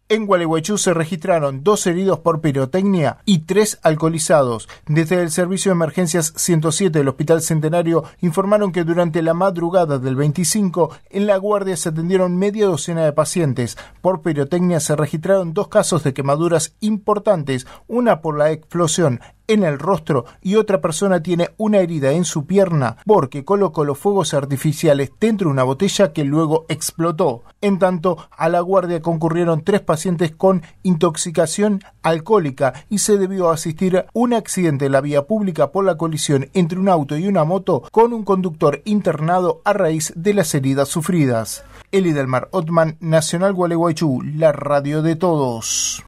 En Gualeguaychú se registraron 2 heridos por pirotecnia y 3 alcoholizados. Desde el Servicio de Emergencias 107 del Hospital Centenario informaron que durante la madrugada del 25 en La Guardia se atendieron media docena de pacientes. Por pirotecnia se registraron 2 casos de quemaduras importantes, una por la explosión en el rostro y otra persona tiene una herida en su pierna porque colocó los fuegos artificiales dentro de una botella que luego explotó. En tanto, a La Guardia concurrieron 3 pacientes con intoxicación alcohólica y se debió asistir un accidente en la vía pública por la colisión entre un auto y una moto con un conductor internado a raíz de las heridas sufridas. Eli Delmar Ottman, Nacional Gualeguaychú, la radio de todos.